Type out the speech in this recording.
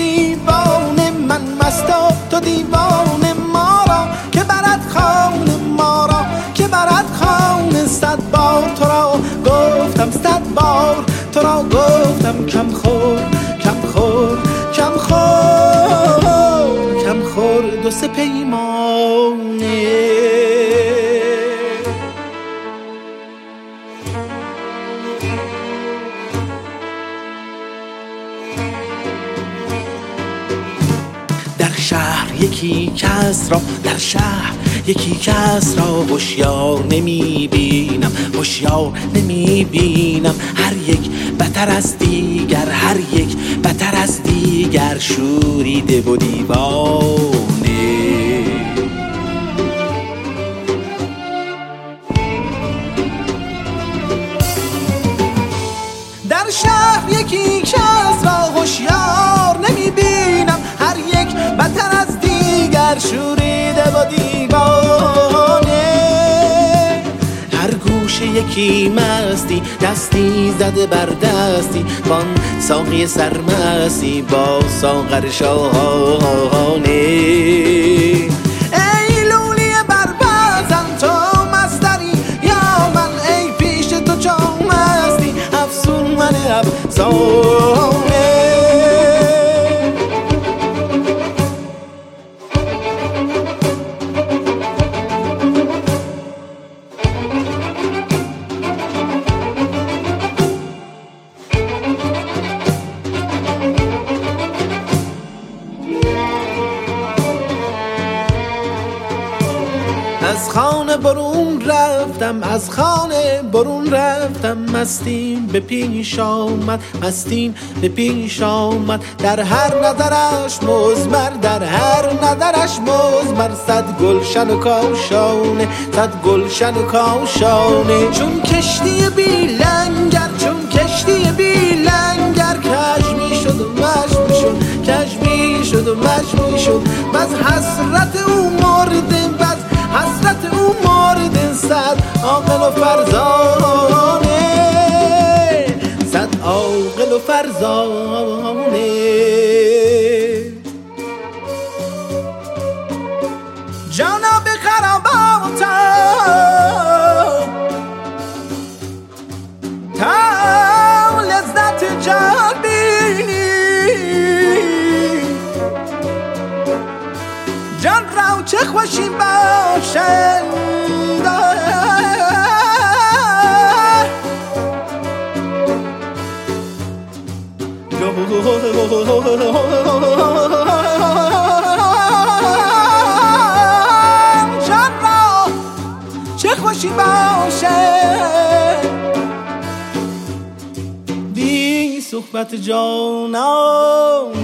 دیوانه، من مست و تو دیوانه، ما را که برد خانه، ما را که برد خانه. 100 بار تو را گفتم، 100 بار تو را گفتم، کم خور کم خور کم خور کم خور 2 3 پیمانه. در شهر یکی کس را، در شهر یکی کس را هوشیار نمیبینم، هوشیار نمیبینم. هر یک بتر از دیگر، هر یک بتر از دیگر، شوریده و دیوانه. در شهر یکی کس را هوشیار نمیبینم، هر یک بتر از دیگر، شوریده و دیوانه. هر گوشه یکی مستی، دستی زده بر دستی، وان ساقی سرمستی با ساغر شاهانه. ای لولی بربزن تو مستری یا من، ای پیش تو چون مستی افسون من افسانه. از خانه برون رفتم، از خانه برون رفتم، مستیم به پیش آمد، مستیم به پیش آمد. در هر نظرش مزمر، در هر نظرش مزمر، 100 گلشن و کاشانه، 100 گلشن و کاشانه. چون کشتی بی لنگر، چون کشتی بی لنگر، کج می شد و مج می شد، کج می شد و مج می شد. بس حسرت او مرده، بس حسرت او مرده. 100 عاقل و فرزانه، 100 عاقل و فرزانه. جانا به خراباتم تا لذت جان بینی، جان را چه خوشی باشد. جان را چه خوشی باشد، بی صحبت جانان